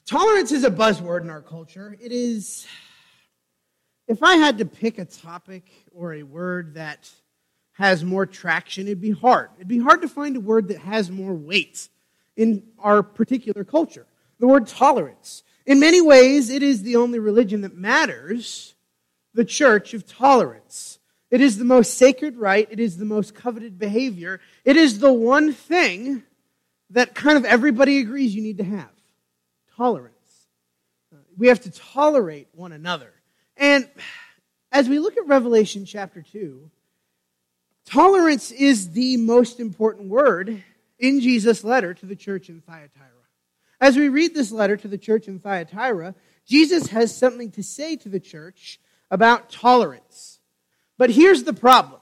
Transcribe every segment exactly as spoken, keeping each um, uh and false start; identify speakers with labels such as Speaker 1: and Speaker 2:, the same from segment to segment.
Speaker 1: Tolerance is a buzzword in our culture. It is, if I had to pick a topic or a word that has more traction, it'd be hard. It'd be hard to find a word that has more weight in our particular culture. The word tolerance. In many ways, it is the only religion that matters, the church of tolerance. It is the most sacred right. It is the most coveted behavior. It is the one thing that kind of everybody agrees you need to have. Tolerance. We have to tolerate one another. And as we look at Revelation chapter two, tolerance is the most important word in Jesus' letter to the church in Thyatira. As we read this letter to the church in Thyatira, Jesus has something to say to the church about tolerance. But here's the problem.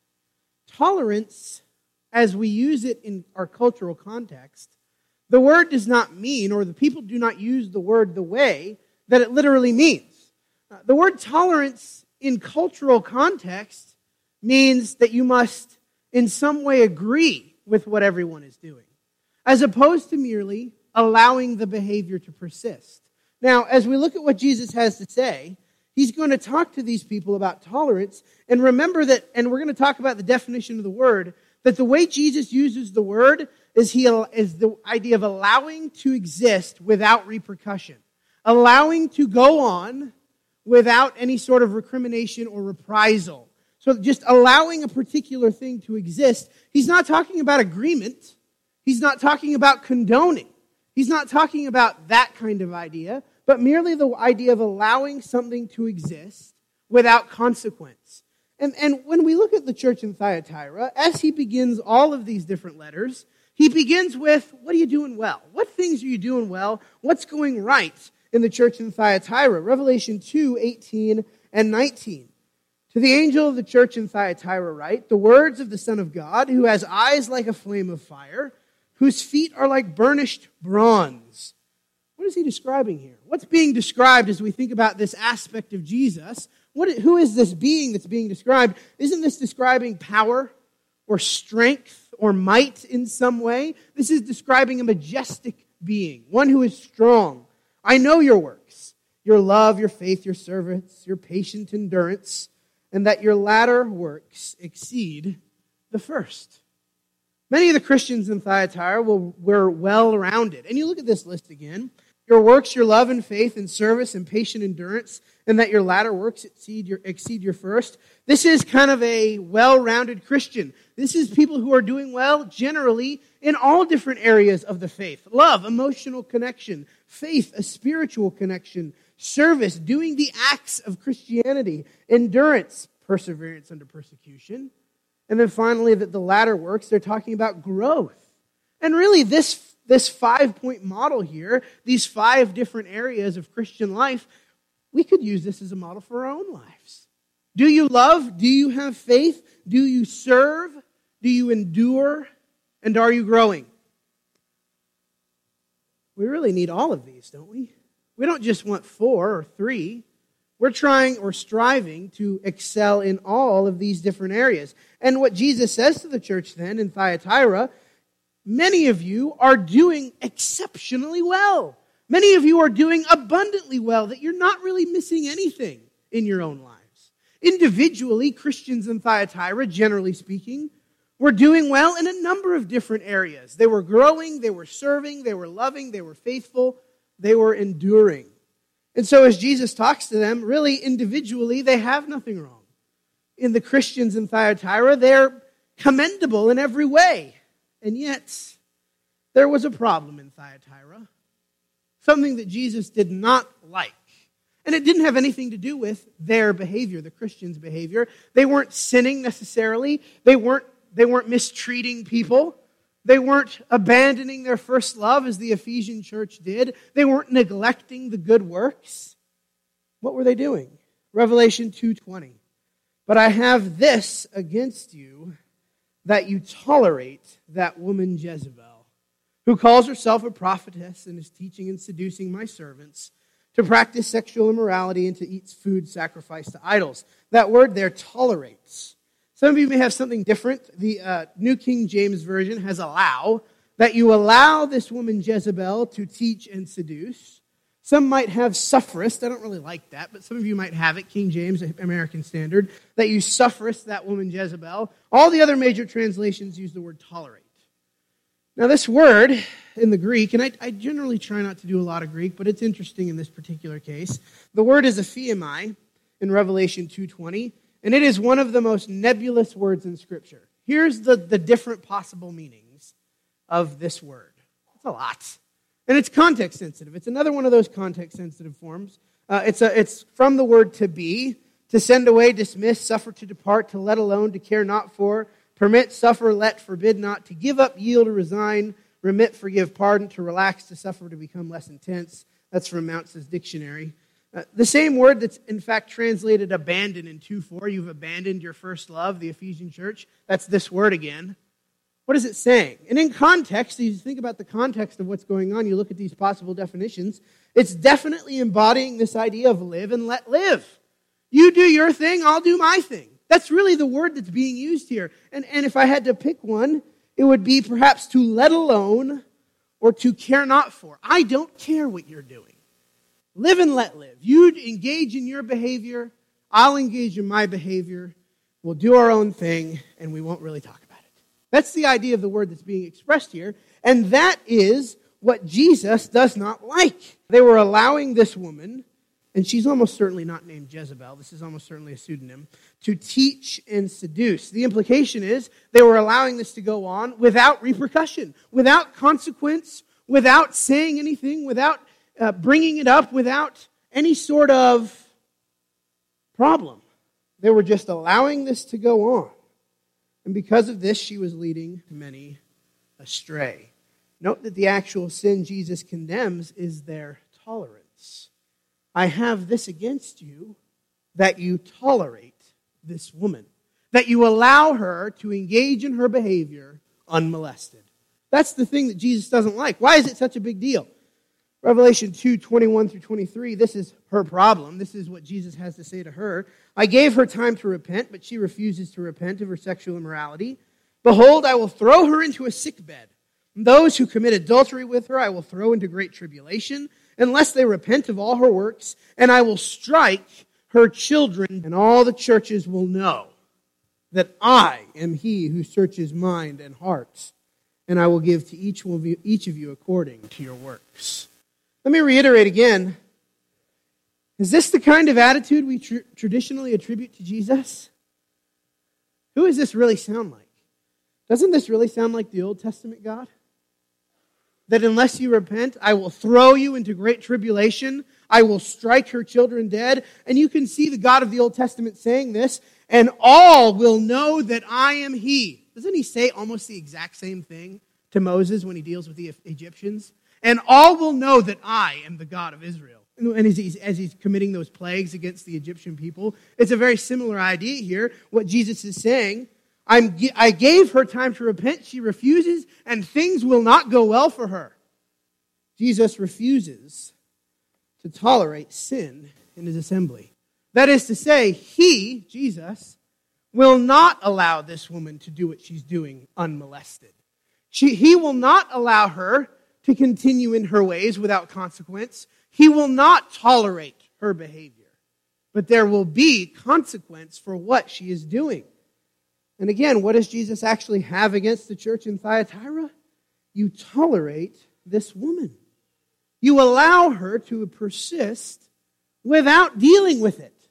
Speaker 1: Tolerance, as we use it in our cultural context, the word does not mean, or the people do not use the word the way that it literally means. The word tolerance in cultural context means that you must in some way agree with what everyone is doing, as opposed to merely allowing the behavior to persist. Now, as we look at what Jesus has to say, he's going to talk to these people about tolerance, and remember that, and we're going to talk about the definition of the word, that the way Jesus uses the word is he is the idea of allowing to exist without repercussion, allowing to go on without any sort of recrimination or reprisal. So just allowing a particular thing to exist. He's not talking about agreement. He's not talking about condoning. He's not talking about that kind of idea, but merely the idea of allowing something to exist without consequence. And, and when we look at the church in Thyatira, as he begins all of these different letters, he begins with, what are you doing well? What things are you doing well? What's going right in the church in Thyatira? Revelation two, eighteen and nineteen. To the angel of the church in Thyatira write, the words of the Son of God, who has eyes like a flame of fire, whose feet are like burnished bronze. What is he describing here? What's being described as we think about this aspect of Jesus? What, who is this being that's being described? Isn't this describing power or strength or might in some way? This is describing a majestic being, one who is strong. I know your works, your love, your faith, your service, your patient endurance, and that your latter works exceed the first. Many of the Christians in Thyatira were well-rounded. And you look at this list again. Your works, your love and faith and service and patient endurance, and that your latter works exceed your, exceed your first. This is kind of a well-rounded Christian. This is people who are doing well generally in all different areas of the faith. Love, emotional connection, faith, a spiritual connection, service, doing the acts of Christianity, endurance, perseverance under persecution. And then finally, that the latter works, they're talking about growth. And really, this, this five-point model here, these five different areas of Christian life, we could use this as a model for our own lives. Do you love? Do you have faith? Do you serve? Do you endure? And are you growing? We really need all of these, don't we? We don't just want four or three. We're trying or striving to excel in all of these different areas. And what Jesus says to the church then in Thyatira, many of you are doing exceptionally well. Many of you are doing abundantly well, that you're not really missing anything in your own lives. Individually, Christians in Thyatira, generally speaking, were doing well in a number of different areas. They were growing, they were serving, they were loving, they were faithful, they were enduring. And so as Jesus talks to them, really individually, they have nothing wrong. In the Christians in Thyatira, they're commendable in every way. And yet, there was a problem in Thyatira. Something that Jesus did not like. And it didn't have anything to do with their behavior, the Christians' behavior. They weren't sinning necessarily. They weren't, they weren't mistreating people. They weren't abandoning their first love as the Ephesian church did. They weren't neglecting the good works. What were they doing? Revelation two twenty. But I have this against you, that you tolerate that woman Jezebel, who calls herself a prophetess and is teaching and seducing my servants to practice sexual immorality and to eat food sacrificed to idols. That word there, tolerates. Some of you may have something different. The uh, New King James Version has allow, that you allow this woman Jezebel to teach and seduce. Some might have sufferest. I don't really like that, but some of you might have it, King James, American Standard, that you sufferest that woman Jezebel. All the other major translations use the word tolerate. Now this word in the Greek, and I, I generally try not to do a lot of Greek, but it's interesting in this particular case. The word is aphiamai in Revelation two twenty, and it is one of the most nebulous words in Scripture. Here's the, the different possible meanings of this word. It's a lot. And it's context sensitive. It's another one of those context sensitive forms. Uh, it's, a, it's from the word to be, to send away, dismiss, suffer, to depart, to let alone, to care not for, permit, suffer, let, forbid not, to give up, yield, or resign, remit, forgive, pardon, to relax, to suffer, to become less intense. That's from Mounce's dictionary. Uh, the same word that's in fact translated abandon in two four, you've abandoned your first love, the Ephesian church. That's this word again. What is it saying? And in context, you think about the context of what's going on, you look at these possible definitions, it's definitely embodying this idea of live and let live. You do your thing, I'll do my thing. That's really the word that's being used here. And, and if I had to pick one, it would be perhaps to let alone or to care not for. I don't care what you're doing. Live and let live. You engage in your behavior, I'll engage in my behavior, we'll do our own thing, and we won't really talk about it. That's the idea of the word that's being expressed here, and that is what Jesus does not like. They were allowing this woman, and she's almost certainly not named Jezebel, this is almost certainly a pseudonym, to teach and seduce. The implication is they were allowing this to go on without repercussion, without consequence, without saying anything, without uh, bringing it up, without any sort of problem. They were just allowing this to go on. And because of this, she was leading many astray. Note that the actual sin Jesus condemns is their tolerance. I have this against you, that you tolerate this woman, that you allow her to engage in her behavior unmolested. That's the thing that Jesus doesn't like. Why is it such a big deal? Revelation two, twenty-one through twenty-three, this is her problem. This is what Jesus has to say to her. I gave her time to repent, but she refuses to repent of her sexual immorality. Behold, I will throw her into a sickbed. And those who commit adultery with her I will throw into great tribulation, unless they repent of all her works, and I will strike her children, and all the churches will know that I am he who searches mind and hearts, and I will give to each of you, each of you according to your works. Let me reiterate again. Is this the kind of attitude we tr- traditionally attribute to Jesus? Who does this really sound like? Doesn't this really sound like the Old Testament God? That unless you repent, I will throw you into great tribulation. I will strike her children dead. And you can see the God of the Old Testament saying this, and all will know that I am he. Doesn't he say almost the exact same thing to Moses when he deals with the Egyptians? And all will know that I am the God of Israel. And as he's, as he's committing those plagues against the Egyptian people, it's a very similar idea here. What Jesus is saying, I'm, I gave her time to repent. She refuses, and things will not go well for her. Jesus refuses to tolerate sin in his assembly. That is to say, he, Jesus, will not allow this woman to do what she's doing unmolested. She, he will not allow her to continue in her ways without consequence. He will not tolerate her behavior. But there will be consequence for what she is doing. And again, what does Jesus actually have against the church in Thyatira? You tolerate this woman. You allow her to persist without dealing with it.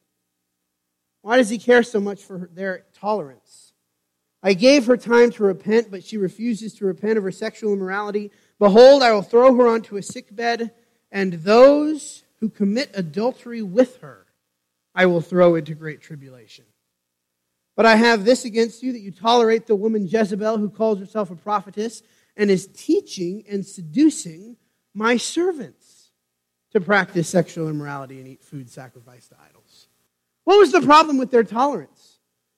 Speaker 1: Why does he care so much for her, their tolerance? I gave her time to repent, but she refuses to repent of her sexual immorality. Behold, I will throw her onto a sickbed, and those who commit adultery with her I will throw into great tribulation. But I have this against you, that you tolerate the woman Jezebel, who calls herself a prophetess, and is teaching and seducing my servants to practice sexual immorality and eat food sacrificed to idols. What was the problem with their tolerance?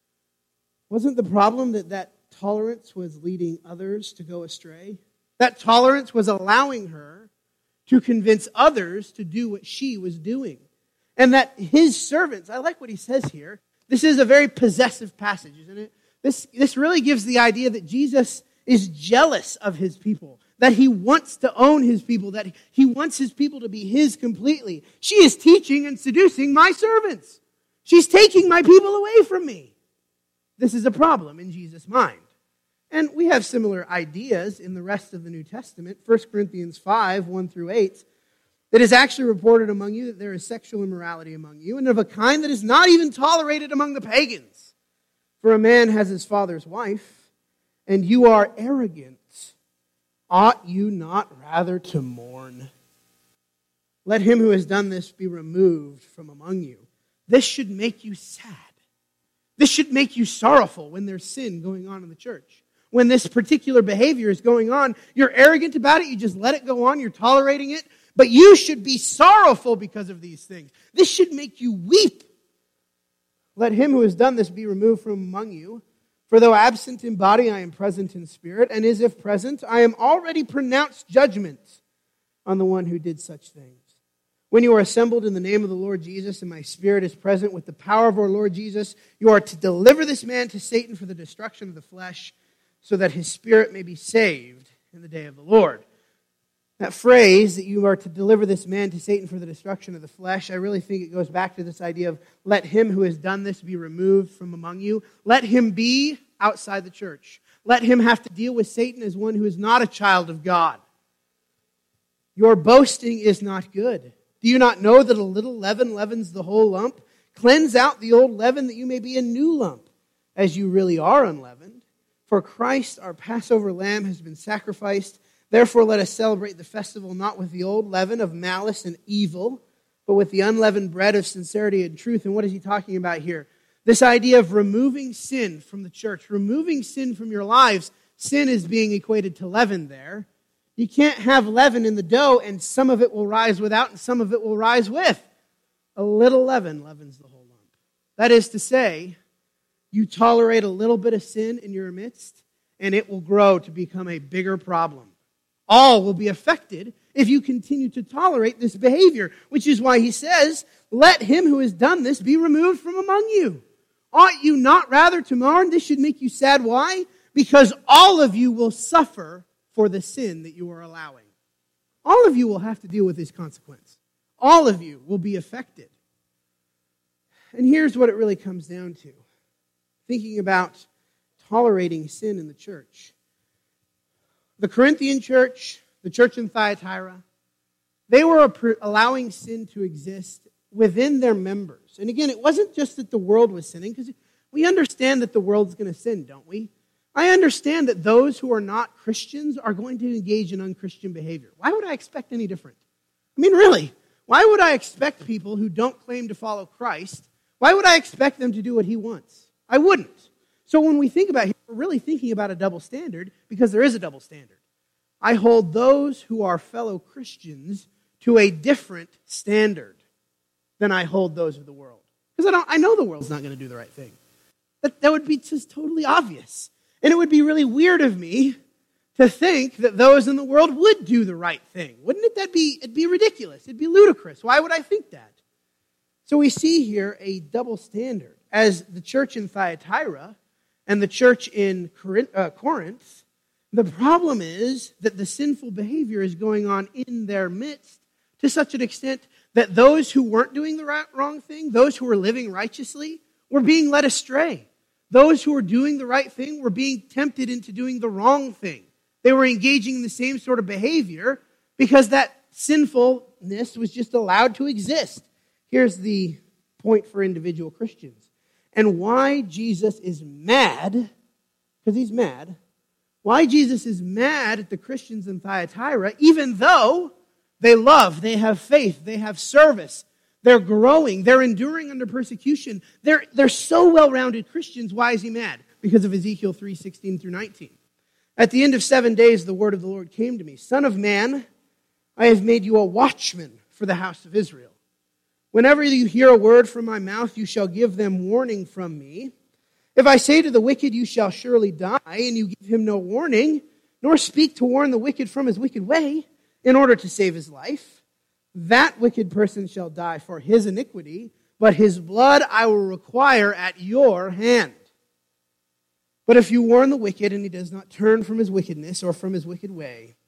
Speaker 1: Wasn't the problem that that tolerance was leading others to go astray? That tolerance was allowing her to convince others to do what she was doing. And that his servants, I like what he says here. This is a very possessive passage, isn't it? This, this really gives the idea that Jesus is jealous of his people. that he wants to own his people, that he wants his people to be his completely. She is teaching and seducing my servants. She's taking my people away from me. This is a problem in Jesus' mind. And we have similar ideas in the rest of the New Testament. First Corinthians five, one through eight. It is actually reported among you that there is sexual immorality among you, and of a kind that is not even tolerated among the pagans. For a man has his father's wife, and you are arrogant. Ought you not rather to mourn? Let him who has done this be removed from among you. This should make you sad. This should make you sorrowful when there's sin going on in the church. When this particular behavior is going on, you're arrogant about it, you just let it go on, you're tolerating it, but you should be sorrowful because of these things. This should make you weep. Let him who has done this be removed from among you. For though absent in body, I am present in spirit, and as if present, I am already pronounced judgment on the one who did such things. When you are assembled in the name of the Lord Jesus, and my spirit is present with the power of our Lord Jesus, you are to deliver this man to Satan for the destruction of the flesh, so that his spirit may be saved in the day of the Lord. That phrase, that you are to deliver this man to Satan for the destruction of the flesh, I really think it goes back to this idea of let him who has done this be removed from among you. Let him be outside the church. Let him have to deal with Satan as one who is not a child of God. Your boasting is not good. Do you not know that a little leaven leavens the whole lump? Cleanse out the old leaven that you may be a new lump, as you really are unleavened. For Christ, our Passover lamb, has been sacrificed. Therefore, let us celebrate the festival not with the old leaven of malice and evil, but with the unleavened bread of sincerity and truth. And what is he talking about here? This idea of removing sin from the church, removing sin from your lives. Sin is being equated to leaven there. You can't have leaven in the dough and some of it will rise without and some of it will rise with. A little leaven leavens the whole lump. That is to say, you tolerate a little bit of sin in your midst and it will grow to become a bigger problem. All will be affected if you continue to tolerate this behavior, which is why he says, let him who has done this be removed from among you. Ought you not rather to mourn? This should make you sad. Why? Because all of you will suffer for the sin that you are allowing. All of you will have to deal with this consequence. All of you will be affected. And here's what it really comes down to. Thinking about tolerating sin in the church. The Corinthian church, the church in Thyatira, they were allowing sin to exist within their members. And again, it wasn't just that the world was sinning, because we understand that the world's going to sin, don't we? I understand that those who are not Christians are going to engage in unchristian behavior. Why would I expect any different? I mean, really, why would I expect people who don't claim to follow Christ, why would I expect them to do what he wants? I wouldn't. So when we think about it, we're really thinking about a double standard, because there is a double standard. I hold those who are fellow Christians to a different standard than I hold those of the world. Because I don't, I know the world's not going to do the right thing. That, that would be just totally obvious. And it would be really weird of me to think that those in the world would do the right thing. Wouldn't it? That'd be, it'd be ridiculous. It'd be ludicrous. Why would I think that? So we see here a double standard. As the church in Thyatira and the church in Corinth, uh, Corinth, the problem is that the sinful behavior is going on in their midst to such an extent that those who weren't doing the right, wrong thing, those who were living righteously, were being led astray. Those who were doing the right thing were being tempted into doing the wrong thing. They were engaging in the same sort of behavior because that sinfulness was just allowed to exist. Here's the point for individual Christians. And why Jesus is mad, because he's mad, why Jesus is mad at the Christians in Thyatira, even though they love, they have faith, they have service, they're growing, they're enduring under persecution, they're, they're so well-rounded Christians. Why is he mad? Because of Ezekiel three sixteen through nineteen. At the end of seven days, the word of the Lord came to me. Son of man, I have made you a watchman for the house of Israel. Whenever you hear a word from my mouth, you shall give them warning from me. If I say to the wicked, you shall surely die, and you give him no warning, nor speak to warn the wicked from his wicked way, in order to save his life, that wicked person shall die for his iniquity, but his blood I will require at your hand. But if you warn the wicked, and he does not turn from his wickedness or from his wicked way,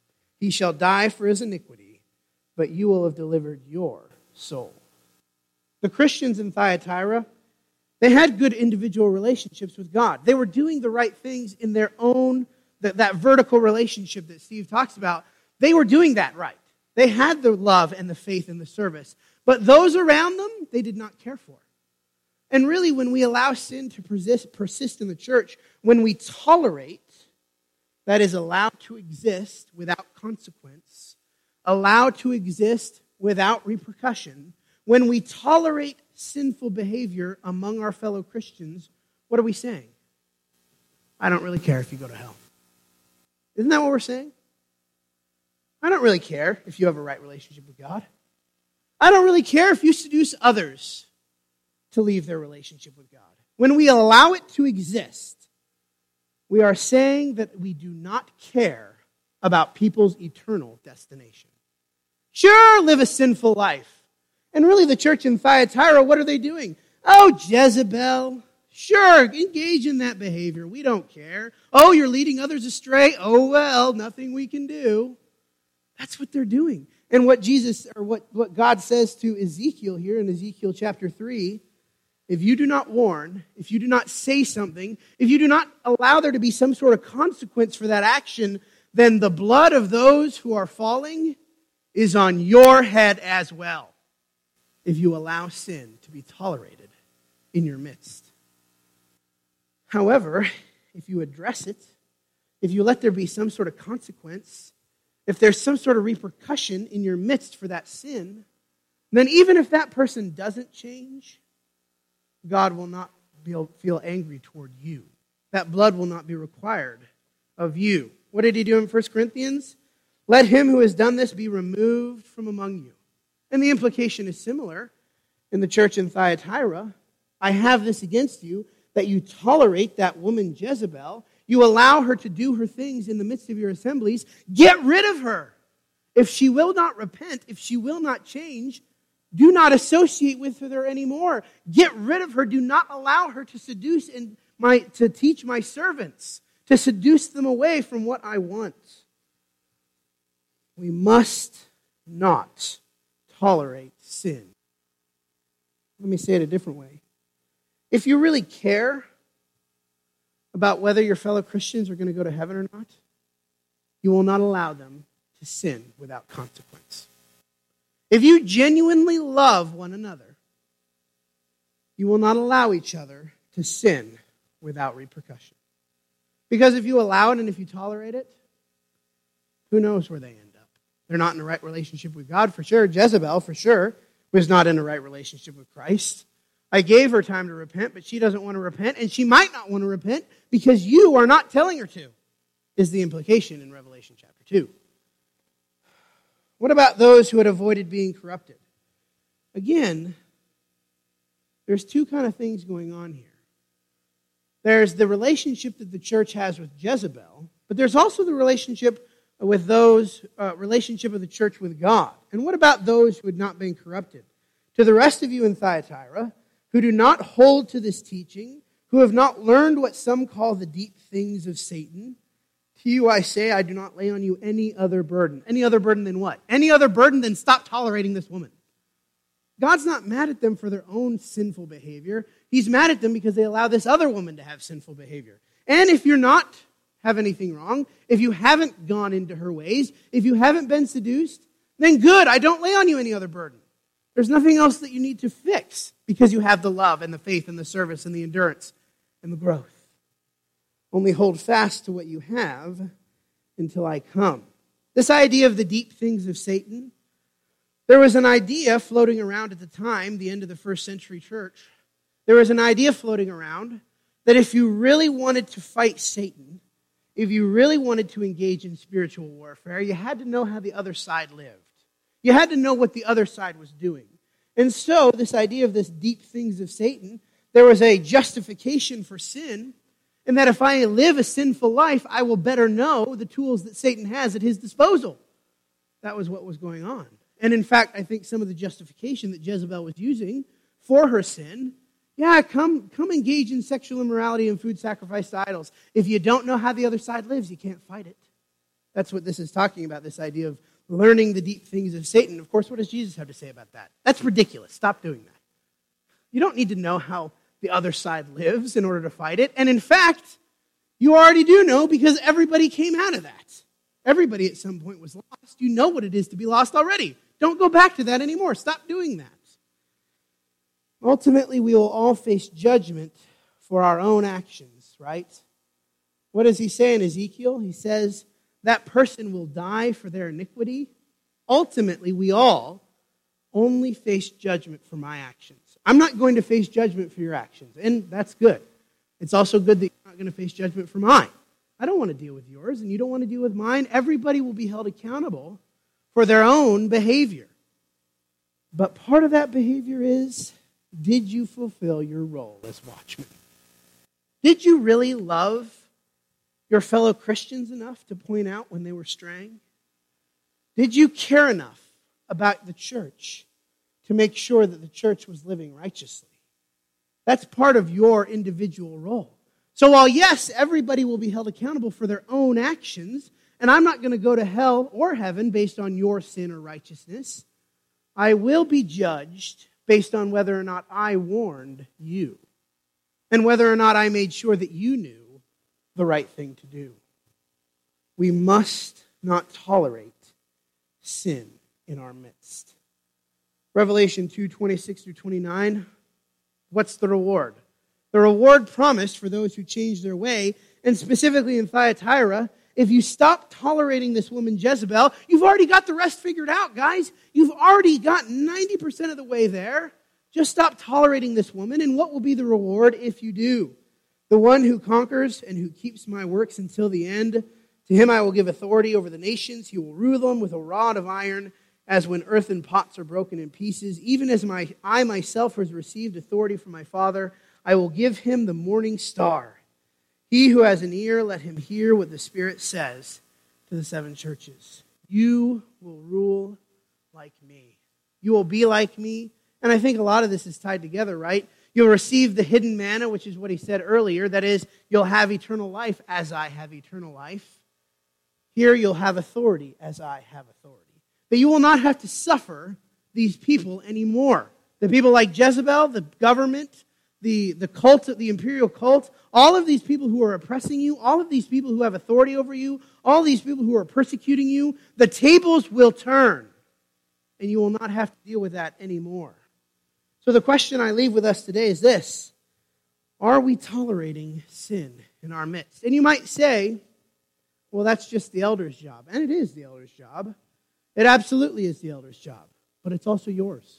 Speaker 1: He shall die for his iniquity, but you will have delivered your soul. The Christians in Thyatira, they had good individual relationships with God. They were doing the right things in their own, that, that vertical relationship that Steve talks about. They were doing that right. They had the love and the faith and the service. But those around them, they did not care for. And really, when we allow sin to persist, persist in the church, when we tolerate, that is allowed to exist without consequence, allowed to exist without repercussion, when we tolerate sinful behavior among our fellow Christians, what are we saying? I don't really care if you go to hell. Isn't that what we're saying? I don't really care if you have a right relationship with God. I don't really care if you seduce others to leave their relationship with God. When we allow it to exist, we are saying that we do not care about people's eternal destination. Sure, live a sinful life. And really, the church in Thyatira, what are they doing? Oh, Jezebel. Sure, engage in that behavior. We don't care. Oh, you're leading others astray. Oh, well, nothing we can do. That's what they're doing. And what Jesus, or what, what God says to Ezekiel here in Ezekiel chapter three, if you do not warn, if you do not say something, if you do not allow there to be some sort of consequence for that action, then the blood of those who are falling is on your head as well, if you allow sin to be tolerated in your midst. However, if you address it, if you let there be some sort of consequence, if there's some sort of repercussion in your midst for that sin, then even if that person doesn't change, God will not feel angry toward you. That blood will not be required of you. What did he do in First Corinthians? Let him who has done this be removed from among you. And the implication is similar in the church in Thyatira. I have this against you, that you tolerate that woman Jezebel. You allow her to do her things in the midst of your assemblies. Get rid of her. If she will not repent, if she will not change, do not associate with her anymore. Get rid of her. Do not allow her to seduce and my to teach my servants, to seduce them away from what I want. We must not tolerate sin. Let me say it a different way. If you really care about whether your fellow Christians are going to go to heaven or not, you will not allow them to sin without consequence. If you genuinely love one another, you will not allow each other to sin without repercussion. Because if you allow it and if you tolerate it, who knows where they end up? They're not in the right relationship with God, for sure. Jezebel, for sure, was not in the right relationship with Christ. I gave her time to repent, but she doesn't want to repent, and she might not want to repent because you are not telling her to, is the implication in Revelation chapter two. What about those who had avoided being corrupted? Again, there's two kind of things going on here. There's the relationship that the church has with Jezebel, but there's also the relationship with those, uh, relationship of the church with God. And what about those who had not been corrupted? To the rest of you in Thyatira, who do not hold to this teaching, who have not learned what some call the deep things of Satan, to you I say, I do not lay on you any other burden. Any other burden than what? Any other burden than stop tolerating this woman. God's not mad at them for their own sinful behavior. He's mad at them because they allow this other woman to have sinful behavior. And if you're not have anything wrong, if you haven't gone into her ways, if you haven't been seduced, then good, I don't lay on you any other burden. There's nothing else that you need to fix because you have the love and the faith and the service and the endurance and the growth. Only hold fast to what you have until I come. This idea of the deep things of Satan, there was an idea floating around at the time, the end of the first century church. There was an idea floating around that if you really wanted to fight Satan, if you really wanted to engage in spiritual warfare, you had to know how the other side lived. You had to know what the other side was doing. And so, this idea of this deep things of Satan, there was a justification for sin, and that if I live a sinful life, I will better know the tools that Satan has at his disposal. That was what was going on. And in fact, I think some of the justification that Jezebel was using for her sin, yeah, come, come engage in sexual immorality and food sacrifice to idols. If you don't know how the other side lives, you can't fight it. That's what this is talking about, this idea of learning the deep things of Satan. Of course, what does Jesus have to say about that? That's ridiculous. Stop doing that. You don't need to know how the other side lives in order to fight it. And in fact, you already do know because everybody came out of that. Everybody at some point was lost. You know what it is to be lost already. Don't go back to that anymore. Stop doing that. Ultimately, we will all face judgment for our own actions, right? What does he say in Ezekiel? He says, that person will die for their iniquity. Ultimately, we all only face judgment for my actions. I'm not going to face judgment for your actions, and that's good. It's also good that you're not going to face judgment for mine. I don't want to deal with yours, and you don't want to deal with mine. Everybody will be held accountable for their own behavior. But part of that behavior is, did you fulfill your role as watchman? Did you really love your fellow Christians enough to point out when they were straying? Did you care enough about the church to make sure that the church was living righteously? That's part of your individual role. So while, yes, everybody will be held accountable for their own actions, and I'm not going to go to hell or heaven based on your sin or righteousness, I will be judged based on whether or not I warned you and whether or not I made sure that you knew the right thing to do. We must not tolerate sin in our midst. Revelation two, twenty-six through twenty-nine, what's the reward? The reward promised for those who change their way, and specifically in Thyatira, if you stop tolerating this woman Jezebel, you've already got the rest figured out, guys. You've already got ninety percent of the way there. Just stop tolerating this woman, and what will be the reward if you do? The one who conquers and who keeps my works until the end, to him I will give authority over the nations. He will rule them with a rod of iron, as when earthen pots are broken in pieces. Even as my I myself has received authority from my Father, I will give him the morning star. He who has an ear, let him hear what the Spirit says to the seven churches. You will rule like me. You will be like me. And I think a lot of this is tied together, right? You'll receive the hidden manna, which is what he said earlier. That is, you'll have eternal life as I have eternal life. Here you'll have authority as I have authority. But you will not have to suffer these people anymore. The people like Jezebel, the government, the, the cult, the imperial cult, all of these people who are oppressing you, all of these people who have authority over you, all these people who are persecuting you, the tables will turn, and you will not have to deal with that anymore. So the question I leave with us today is this: are we tolerating sin in our midst? And you might say, well, that's just the elder's job. And it is the elder's job. It absolutely is the elder's job. But it's also yours.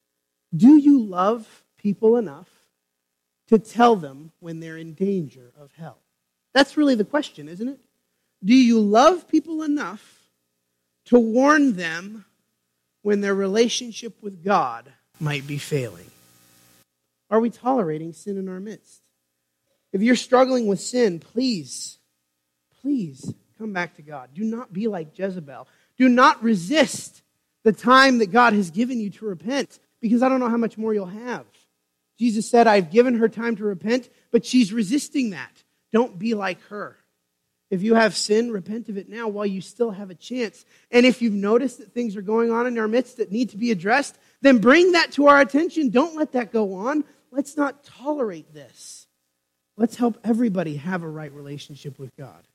Speaker 1: Do you love people enough to tell them when they're in danger of hell? That's really the question, isn't it? Do you love people enough to warn them when their relationship with God might be failing? Are we tolerating sin in our midst? If you're struggling with sin, please, please come back to God. Do not be like Jezebel. Do not resist the time that God has given you to repent, because I don't know how much more you'll have. Jesus said, I've given her time to repent, but she's resisting that. Don't be like her. If you have sin, repent of it now while you still have a chance. And if you've noticed that things are going on in our midst that need to be addressed, then bring that to our attention. Don't let that go on. Let's not tolerate this. Let's help everybody have a right relationship with God.